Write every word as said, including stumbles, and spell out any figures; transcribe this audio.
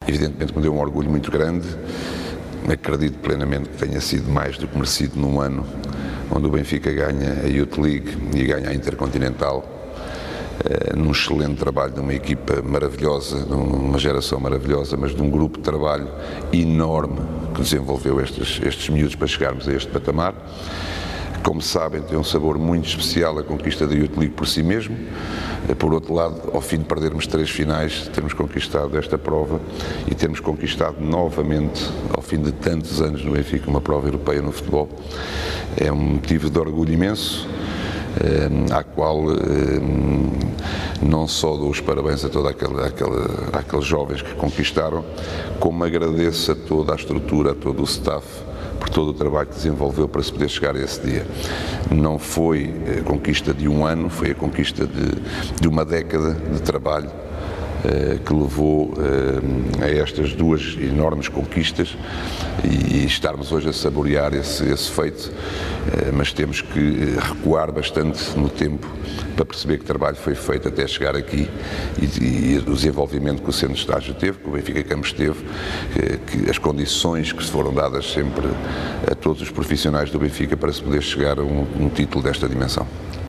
evidentemente me deu um orgulho muito grande. Acredito plenamente que tenha sido mais do que merecido num ano onde o Benfica ganha a Youth League e ganha a Intercontinental, uh, num excelente trabalho de uma equipa maravilhosa, de uma geração maravilhosa, mas de um grupo de trabalho enorme que desenvolveu estes, estes miúdos para chegarmos a este patamar. Como sabem, tem um sabor muito especial a conquista da Youth League por si mesmo. Por outro lado, ao fim de perdermos três finais, termos conquistado esta prova e termos conquistado novamente, ao fim de tantos anos no Benfica, uma prova europeia no futebol, é um motivo de orgulho imenso, eh, à qual eh, não só dou os parabéns a todos aquele, aquele, aqueles jovens que conquistaram, como agradeço a toda a estrutura, a todo o staff, por todo o trabalho que desenvolveu para se poder chegar a esse dia. Não foi a conquista de um ano, foi a conquista de, de uma década de trabalho eh, que levou eh, a estas duas enormes conquistas e, e estarmos hoje a saborear esse, esse feito, eh, mas temos que recuar bastante no tempo para perceber que trabalho foi feito até chegar aqui e, e o desenvolvimento que o Centro de Estágio teve, que o Benfica Campos teve, que, que as condições que se foram dadas sempre a todos os profissionais do Benfica para se poder chegar a um, um título desta dimensão.